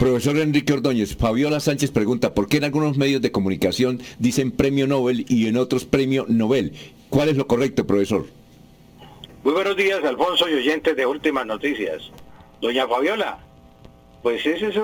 Profesor Enrique Ordóñez, Fabiola Sánchez pregunta, ¿por qué en algunos medios de comunicación dicen premio Nobel y en otros premio Nobel? ¿Cuál es lo correcto, profesor? Muy buenos días, Alfonso y oyentes de Últimas Noticias. Doña Fabiola, pues esa es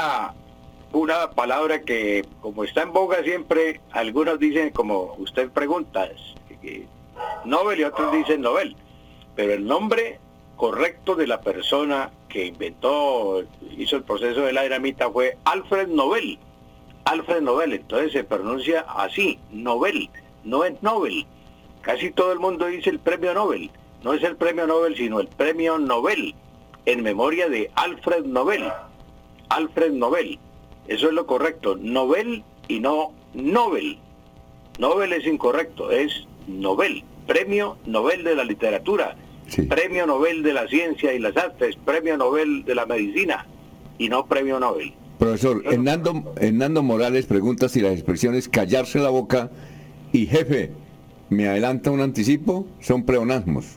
una palabra que, como está en boga siempre, algunos dicen, como usted pregunta, Nobel y otros dicen Nobel. Pero el nombre correcto de la persona que hizo el proceso de la dinamita fue Alfred Nobel. Alfred Nobel, entonces se pronuncia así, Nobel, no es Nobel. Casi todo el mundo dice el premio Nobel. No es el premio Nobel, sino el premio Nobel, en memoria de Alfred Nobel. Alfred Nobel. Eso es lo correcto. Nobel y no Nobel. Nobel es incorrecto, es Nobel. Premio Nobel de la literatura. Sí. Premio Nobel de la ciencia y las artes. Premio Nobel de la medicina. Y no premio Nobel. Profesor, Hernando Morales pregunta si las expresiones callarse la boca y jefe, ¿me adelanta un anticipo? Son pleonasmos.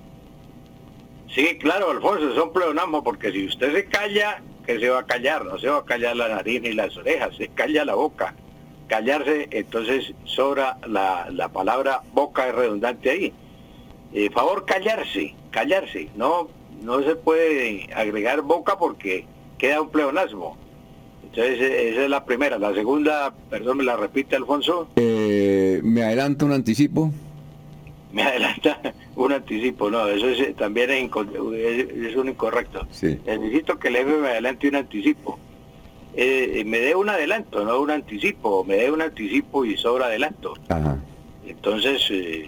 Sí, claro, Alfonso, son pleonasmos, porque si usted se calla, ¿qué se va a callar? No se va a callar la nariz ni las orejas, se calla la boca. Callarse, entonces sobra la palabra boca, es redundante ahí. Favor callarse, no se puede agregar boca porque queda un pleonasmo. Entonces esa es la primera. La segunda, perdón, ¿me la repite, Alfonso? ¿Me adelanta un anticipo? Me adelanta un anticipo, no, eso también es un incorrecto. Sí. Necesito que el jefe me adelante un anticipo. Me dé un adelanto, no un anticipo, me dé un anticipo y sobra adelanto. Ajá. Entonces,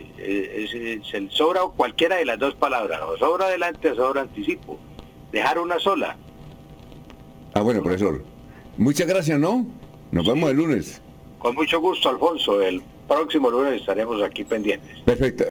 se sobra cualquiera de las dos palabras, o sobra adelante o sobra anticipo. Dejar una sola. Bueno, profesor. Muchas gracias, ¿no? Nos vemos el lunes. Con mucho gusto, Alfonso. El próximo lunes estaremos aquí pendientes. Perfecto.